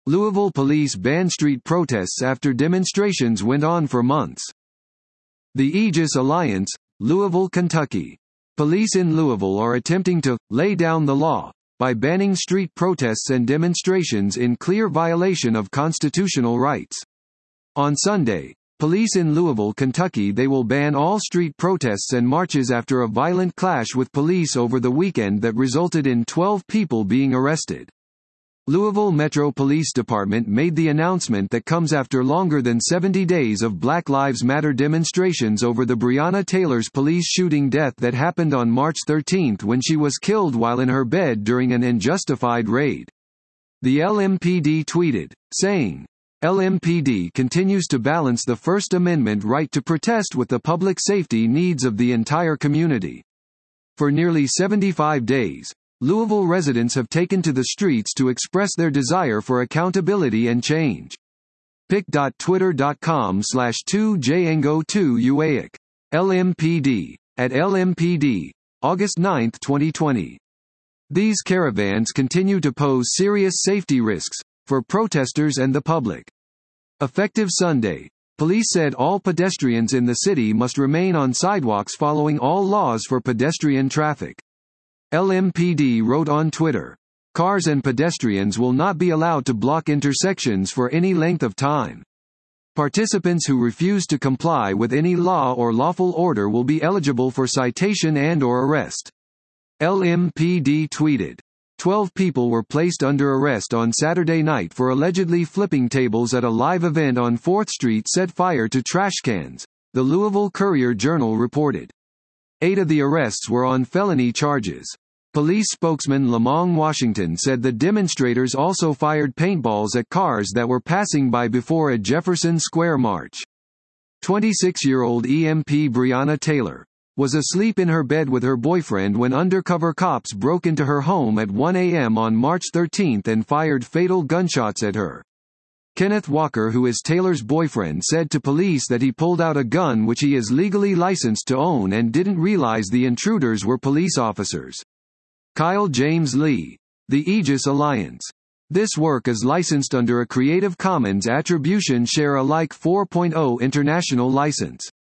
Louisville police ban street protests after demonstrations went on for months. The Aegis Alliance, Louisville, Kentucky. Police in Louisville are attempting to lay down the law by banning street protests and demonstrations in clear violation of constitutional rights. On Sunday, police in Louisville, Kentucky will ban all street protests and marches after a violent clash with police over the weekend that resulted in 12 people being arrested. Louisville Metro Police Department made the announcement that comes after longer than 70 days of Black Lives Matter demonstrations over the Breonna Taylor's police shooting death that happened on March 13 when she was killed while in her bed during an unjustified raid. The LMPD tweeted, saying, "LMPD continues to balance the First Amendment right to protest with the public safety needs of the entire community." For nearly 75 days, Louisville residents have taken to the streets to express their desire for accountability and change. pic.twitter.com/2jango2uaic. LMPD. At LMPD. August 9, 2020. These caravans continue to pose serious safety risks for protesters and the public. Effective Sunday, police said all pedestrians in the city must remain on sidewalks following all laws for pedestrian traffic. LMPD wrote on Twitter, "Cars and pedestrians will not be allowed to block intersections for any length of time. Participants who refuse to comply with any law or lawful order will be eligible for citation and/or arrest." LMPD tweeted, 12 people were placed under arrest on Saturday night for allegedly flipping tables at a live event on 4th Street set fire to trash cans, the Louisville Courier-Journal reported. 8 of the arrests were on felony charges. Police spokesman Lamong Washington said the demonstrators also fired paintballs at cars that were passing by before a Jefferson Square march. 26-year-old EMP Breonna Taylor was asleep in her bed with her boyfriend when undercover cops broke into her home at 1 a.m. on March 13 and fired fatal gunshots at her. Kenneth Walker, who is Taylor's boyfriend, said to police that he pulled out a gun which he is legally licensed to own and didn't realize the intruders were police officers. Kyle James Lee. The Aegis Alliance. This work is licensed under a Creative Commons Attribution Share Alike 4.0 international license.